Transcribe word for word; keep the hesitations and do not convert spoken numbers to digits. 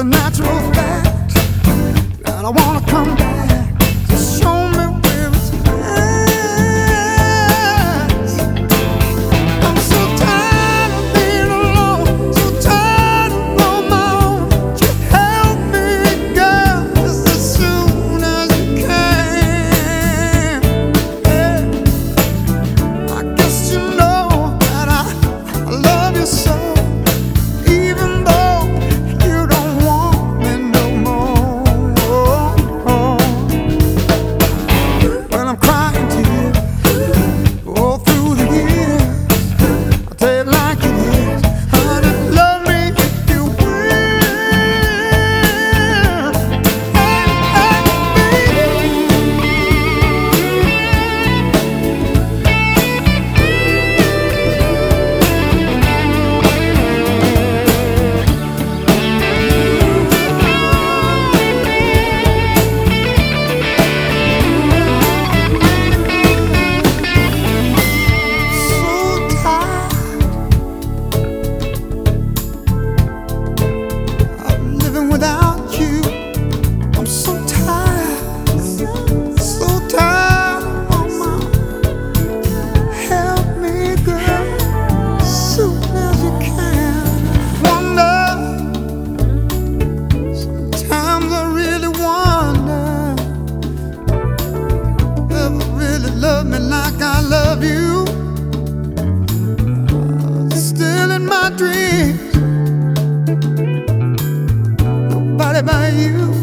a natural fact, and I wanna come back to show me where it's at. I'm so tired of being alone, so tired of on my own. You help me, girl, just as soon as you can. Yeah. I guess you know that I, I love you so. Love me like I love you. Still in my dreams, nobody but you.